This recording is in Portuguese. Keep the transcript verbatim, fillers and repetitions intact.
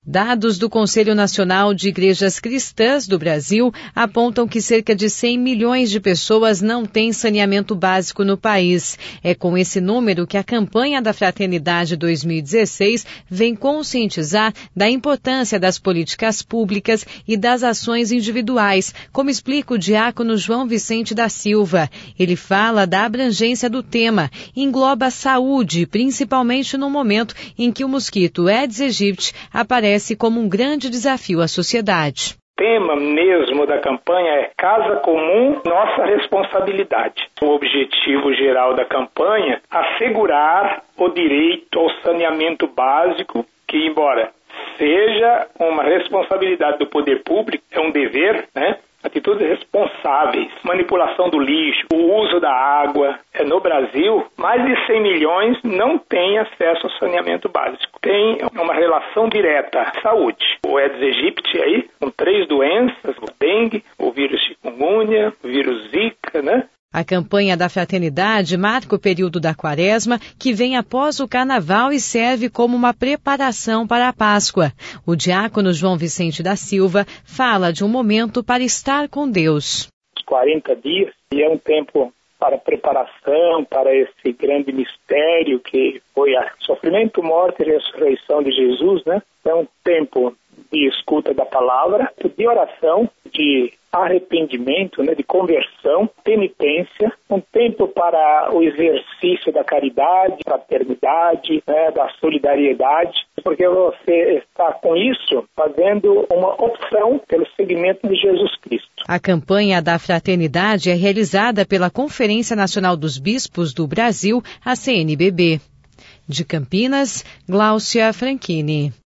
Dados do Conselho Nacional de Igrejas Cristãs do Brasil apontam que cerca de cem milhões de pessoas não têm saneamento básico no país. É com esse número que a campanha da Fraternidade dois mil e dezesseis vem conscientizar da importância das políticas públicas e das ações individuais, como explica o diácono João Vicente da Silva. Ele fala da abrangência do tema, engloba a saúde, principalmente no momento em que o mosquito Aedes aegypti aparece como um grande desafio à sociedade. O tema mesmo da campanha é Casa Comum, Nossa Responsabilidade. O objetivo geral da campanha é assegurar o direito ao saneamento básico, que, embora seja uma responsabilidade do poder público, é um dever, né? Atitudes responsáveis, manipulação do lixo, o uso da água. No Brasil, mais de cem milhões não têm acesso ao saneamento básico. Tem uma relação direta. Saúde. O Aedes aegypti aí, com três doenças, o dengue, o vírus chikungunya, o vírus zika, né? A campanha da Fraternidade marca o período da Quaresma, que vem após o Carnaval e serve como uma preparação para a Páscoa. O diácono João Vicente da Silva fala de um momento para estar com Deus. quarenta dias, e é um tempo para preparação, para esse grande mistério que foi a sofrimento, morte e ressurreição de Jesus, né? É um tempo de escuta da palavra, de oração, de arrependimento, né, de conversão, penitência, um tempo para o exercício da caridade, fraternidade, né, da solidariedade, porque você está com isso fazendo uma opção pelo seguimento de Jesus Cristo. A campanha da Fraternidade é realizada pela Conferência Nacional dos Bispos do Brasil, a C N B B. De Campinas, Gláucia Franchini.